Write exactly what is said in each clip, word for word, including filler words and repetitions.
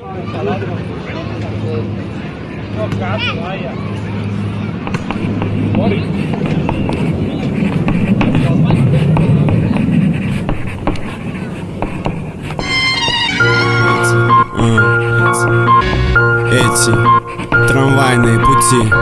Эти трамвайные пути,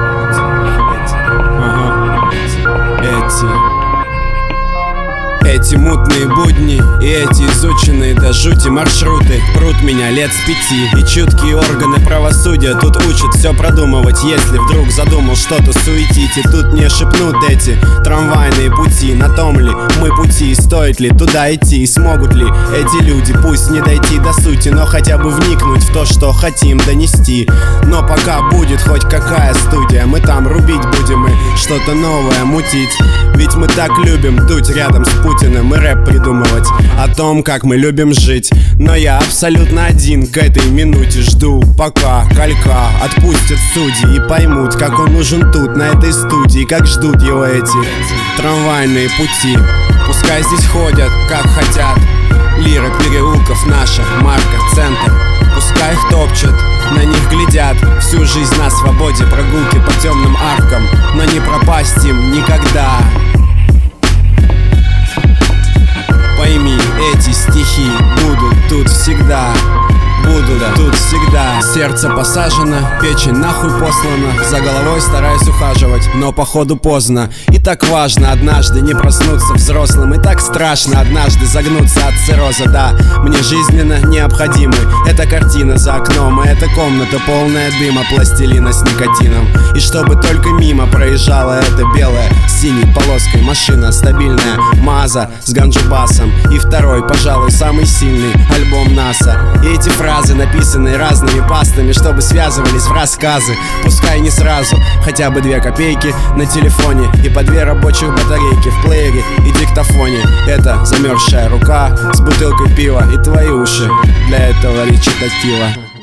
ага. Эти Эти мутные будни и эти изученные до жути маршруты прут меня лет с пяти. И чуткие органы правосудия тут учат все продумывать. Если вдруг задумал что-то суетить, и тут не шепнут эти трамвайные пути. На том ли мы пути, стоит ли туда идти, и смогут ли эти люди, пусть не дойти до сути, но хотя бы вникнуть в то, что хотим донести. Но пока будет хоть какая студия, мы там рубить будем и что-то новое мутить. Ведь мы так любим дуть рядом с Путиным и рэп придумывать о том, как мы любим жить. Но я абсолютно один к этой минуте жду, пока Калька отпустят судьи и поймут, как он нужен тут, на этой студии, как ждут его эти трамвайные пути. Пускай здесь ходят, как хотят, лира переулков наша, марка, центр. Пускай их топчут, на них глядят, всю жизнь на свободе, прогулки по темным аркам, но не пропасть им никогда. Пойми, эти стихи будут тут всегда, будут тут всегда. Сердце посажено, печень нахуй послана, за головой стараюсь ухаживать, но походу поздно. И так важно однажды не проснуться взрослым, и так страшно однажды загнуться от цирроза. Да, мне жизненно необходимы эта картина за окном, и эта комната полная дыма, пластилина с никотином. И чтобы только мимо проезжала эта белая с синей полоской машина, стабильная Маза с ганджубасом, и второй, пожалуй, самый сильный альбом НАСА. И эти фразы, написанные разными пастами, чтобы связывались в рассказы. Пускай не сразу, хотя бы две копейки на телефоне и по две рабочих батарейки в плеере и диктофоне. Это замерзшая рука с бутылкой пива и твои уши для этого речитатива.